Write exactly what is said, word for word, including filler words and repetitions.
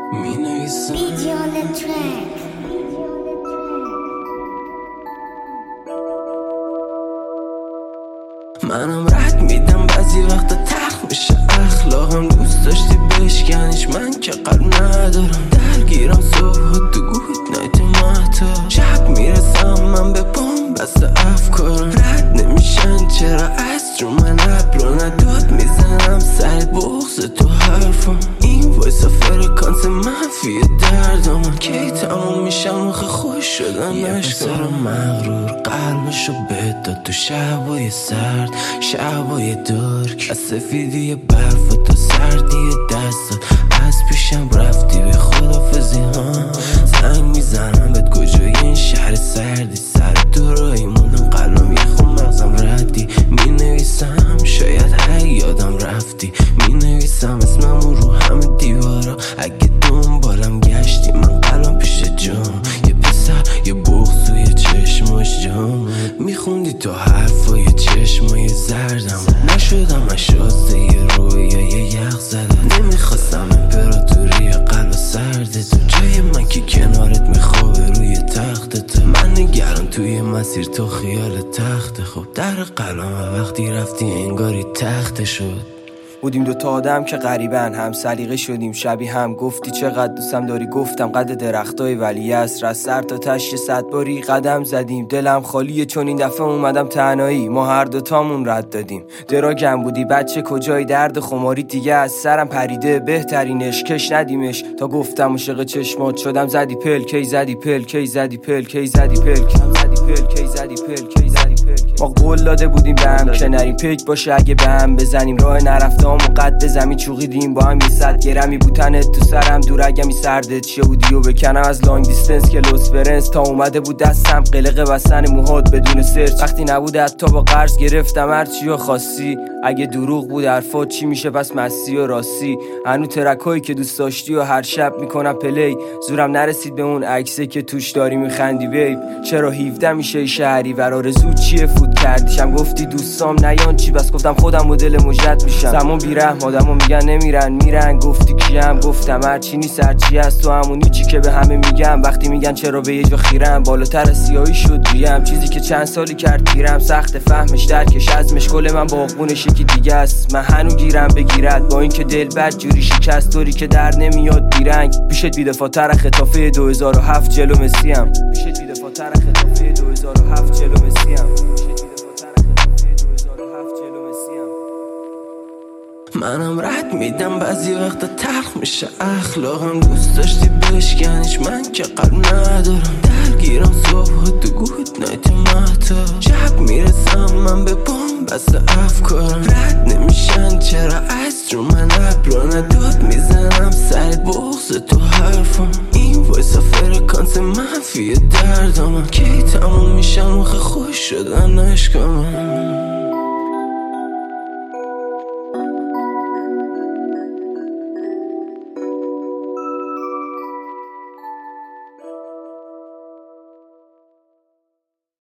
می نویسم منم رد میدم بعضی وقتا تلخ میشه اخلاقم دوست داشتی بشکنیش من که قلب ندارم درگیرم صبح تو گود نایت ماتا شب میرسم من به بام بست افکارم رد نمیشن چرا از رو من رب رو نداد میزنم سر بغض تو حرفم این وایسا فرکانس منفی دردم کی تموم میشم آخه خوش شدن یه پسر مغرور قلبشو بداد تو شبای سرد شبای درک از سفیدی برف تا سردی دستات از پیشم رفتی به خدافزی ها زنگ میزنم بهت کجای این شهر سردی سر تو رایی موندم قلبم یه خون مغزم ردی می نویسم شاید هی یادم رفتی می نویسم اسمم رو همه دیوارا اگه دنبالم گشتی من قلبم پیش جام یه پسر یه بغض توی چشماش جام میخوندی تو حرفای چشمای زردم نشدم من شازده یه رویا یه یخ زدم نمیخواستم امپراتوری قلب سرده تو جای من که کنارت میخوابه روی تخت تو من نگرم توی مسیر تو خیال تخت خوب در قلبم وقتی رفتی انگاری تخت شد بودیم دوتا آدم که غریبن هم سلیقه شدیم شبیه هم گفتی چقدر دوستم داری گفتم قد درختای ولی عصر از سر تا تشت صد باری قدم زدیم دلم خالیه چون این دفعه اومدم تنهایی ما هر دوتامون رد دادیم دراگم بودی بچه کجای درد خماری دیگه از سرم پریده بهترینش کش ندیمش تا گفتم عاشق چشمات شدم زدی پل کی زدی پل کی زدی پل کی زدی پل کی زدی پل کی زدی پل کی زدی پل ما قول داده بودیم به هم که نریم پیک باشه اگه به هم بزنیم راه نرفتم و قد زمین چوقیدیم با هم یه صد گرمی بوتنت تو سرم دور اگمی سردت چه بودی و بکنم از لانگ دیستنس که لوس فرنس تا اومده بود دستم قلق بستن موهات بدون سرچ وقتی نبود حتی با قرض گرفتم هرچی و خاصی اگه دروغ بود حرفات چی میشه پس مستی و راستی هنو ترکایی که دوست داشتی و هر شب میکنم پلی زورم نرسید به اون عکسه که توش داری میخندی بیب چرا هفده میشه شهری ور آرزو چیه فوت کردیشم گفتی دوستام نیان چی بس گفتم خودم مدل مجد میشم زمان بیرحم آدمو میگن نمیرن میرن گفتی کیم گفتم هرچی نیست هرچی هست تو همونی چی که به همه میگم وقتی میگن چرا به یه جا خیرم بالاتر سیاهی شد ریم چیزی که چند سالی کرد پیرم سخت فهمش درکش از مشکل من باغبونش یکی دیگه است من هنو گیرم بگیرد با اینکه دل بد جوری شکست طوری که در نمیاد بیرنگ پیشت بی‌دفاع‌تر خطافه دو هزار و هفت جلو مسیم پیشت بی‌دفاع‌تر خطافه دو هزار و هفت جلو مسیم منم رد میدم بعضی وقتا تلخ میشه اخلاقم دوست داشتی بشکنیش من که قلب ندارم درگیرم صبح تو گود نایت ماتا شب میرسم من به بام بست افکارم رد نمیشن چرا از رو من ابرا نداد میزنم سر بغض تو حرفم این وایسا فرکانس منفی دردم کی تموم میشم آخه خوش شدن عشقم